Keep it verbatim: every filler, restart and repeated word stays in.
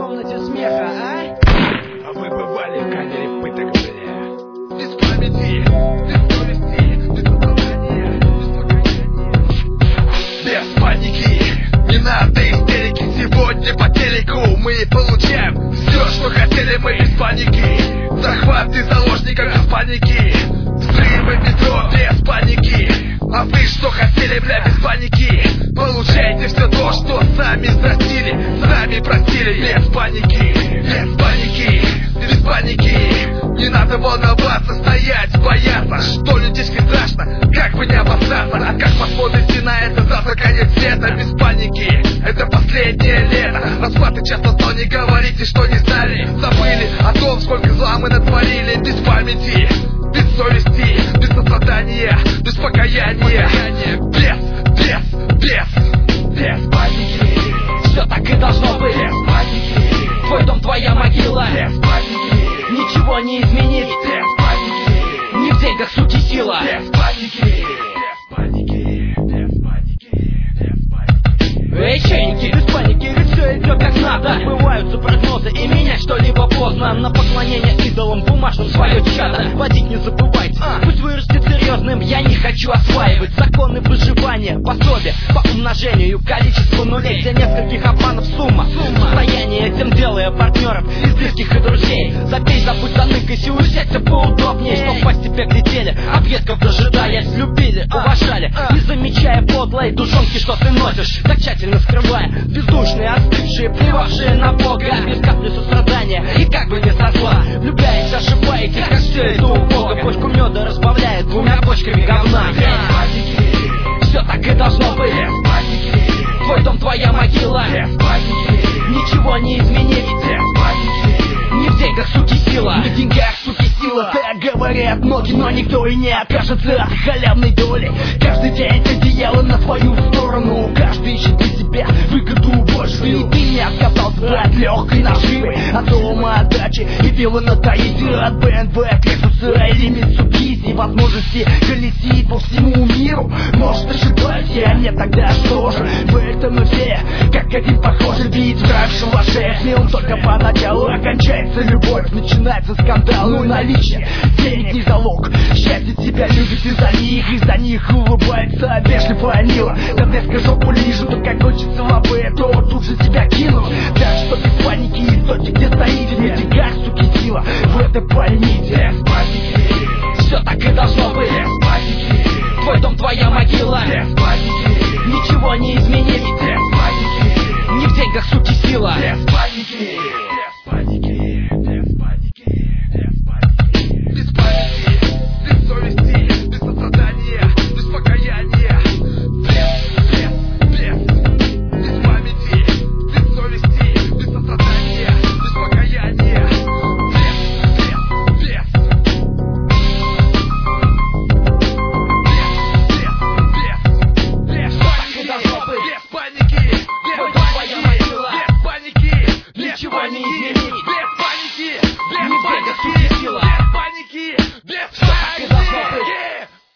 комнате смеха, а? А вы бывали в камере пыток, бля? Без памяти, без совести, без оправдания, без паники. Не надо истерики, сегодня по телеку мы получаем все, что хотели мы без паники. Захваты заложников без паники, взрывы метро без паники. А вы что хотели, бля, без паники? Получайте все то, что сами просили, сами просили, без паники, без паники, без паники. Не надо волноваться, стоять, бояться, что людишки страшно, как бы не обоссаться. А как посмотрите на это, завтра конец света, без паники, это последнее лето. Распаты часто, но не говорите, что не знали, забыли о том, сколько зла мы натворили, без памяти, без совести, без сострадания, без покаяния, без, без, без, без паники. Все так и должно быть. Без паники. Твой дом, твоя могила. Без паники. Ничего не изменить. Без паники. Не в деньгах, суть и сила. Без паники. Без паники. Без паники. Без паники. Эй, чайники, без паники, ведь все идет как надо. Бываются прогнозы и менять что-либо поздно. На поклонение идолам бумажным свое чадо водить не забывайте, пусть вырастет серьезным. Я не хочу осваивать законы выживания, пособие по умножению количества нулей. Для нескольких обманов сумма состояние, этим делая партнеров из близких и друзей. Запей, забудь, заныкайся, усядься поудобнее, чтоб по тебе глядели, объедков дожидаясь, любили, уважали, не замечая подлой душонки, что ты носишь, так тщательно скрывая. Бездушные, остывшие, плевавшие на Бога, без капли сострадания и как бы не со зла. Влюбляясь, ошибаетесь, как все это у Бога. Бочку меда разбавляет двумя бочками говна. Все так и должно быть. Без паники. Твой дом, твоя могила. Без паники. Ничего не изменить. Без паники. Не в деньгах, суки, сила. Не в деньгах, суки, сила. Так говорят многие, но никто и не откажется от халявной доли. Каждый день одеяло на свою сторону, каждый ищет для себя выгоду большую. И ты не отказался от легкой наживы, от дома, от дачи и виллы на Таити, от бэ эм вэ, Лексуса или Митсубиси. Возможности колесить по всему миру. Может, ошибаюсь я, нет, тогда что же? В этом мы все как один похожи, ведь враг в шалаше. И он только поначалу окончается любовь, начинается скандал, ну наличие денег не залог. Счастье тебя любит из-за них, из-за них улыбается вежливая мила. Да блеска жопу лижут, то как хочется лапы, то тут же тебя кинут. Так что без паники, источник где стоите, не в деньгах, суки, сила, в это поймите. Без паники. Все так и должно быть. Без паники. Твой дом, твоя могила. Без паники. Ничего не изменить. Без паники. Не в деньгах, суки, сила. Без паники.